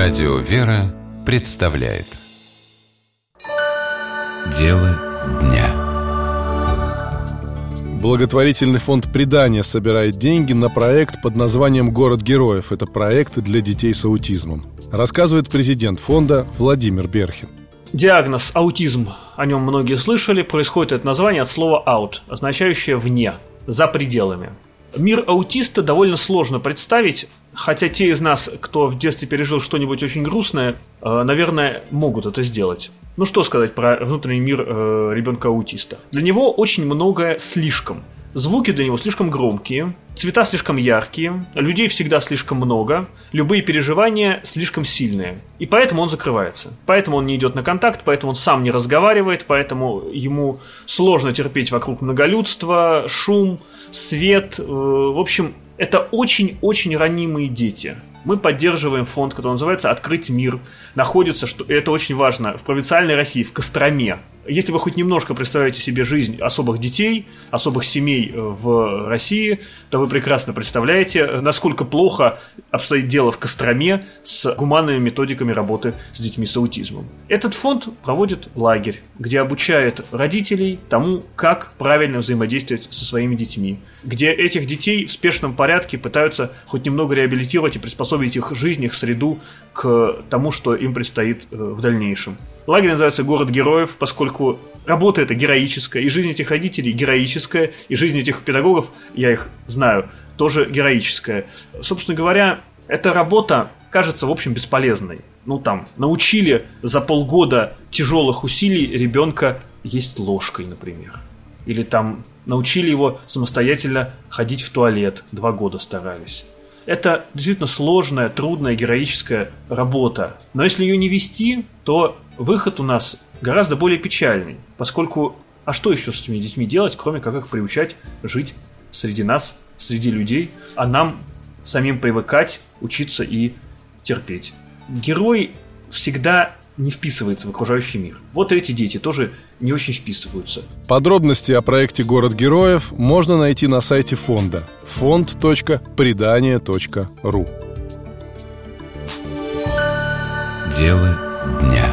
Радио «Вера» представляет Дело дня. Благотворительный фонд «Предание» собирает деньги на проект под названием «Город героев». Это проект для детей с аутизмом. Рассказывает президент фонда Владимир Берхин. Диагноз аутизм, о нем многие слышали. Происходит это название от слова out, означающее «вне», «за пределами». Мир аутиста довольно сложно представить, хотя те из нас, кто в детстве пережил что-нибудь очень грустное, наверное, могут это сделать. Ну что сказать про внутренний мир ребенка-аутиста? Для него очень многое слишком. Звуки для него слишком громкие, цвета слишком яркие, людей всегда слишком много, любые переживания слишком сильные. И поэтому он закрывается. Поэтому он не идет на контакт, поэтому он сам не разговаривает, поэтому ему сложно терпеть вокруг многолюдство, шум, свет. В общем, это очень-очень ранимые дети. Мы поддерживаем фонд, который называется «Открыть мир». Находится, что это очень важно, в провинциальной России, в Костроме. Если вы хоть немножко представляете себе жизнь особых детей, особых семей в России, то вы прекрасно представляете, насколько плохо обстоит дело в Костроме с гуманными методиками работы с детьми с аутизмом. Этот фонд проводит лагерь, где обучает родителей тому, как правильно взаимодействовать со своими детьми, где этих детей в спешном порядке пытаются хоть немного реабилитировать и приспособить их жизнь, их среду к тому, что им предстоит в дальнейшем. Лагерь называется «Город героев», поскольку работа эта героическая, и жизнь этих родителей героическая, и жизнь этих педагогов, я их знаю, тоже героическая. Собственно говоря, эта работа кажется, в общем, бесполезной. Научили за полгода тяжелых усилий ребенка есть ложкой, например. Или научили его самостоятельно ходить в туалет, 2 года старались. Это действительно сложная, трудная, героическая работа. Но если ее не вести, то выход у нас гораздо более печальный. Поскольку, а что еще с этими детьми делать, кроме как их приучать жить среди нас, среди людей, а нам самим привыкать, учиться и терпеть. Герой всегда не вписывается в окружающий мир. Вот эти дети тоже не очень вписываются. Подробности о проекте «Город героев» можно найти на сайте фонда fond.predание.ru. Дело дня.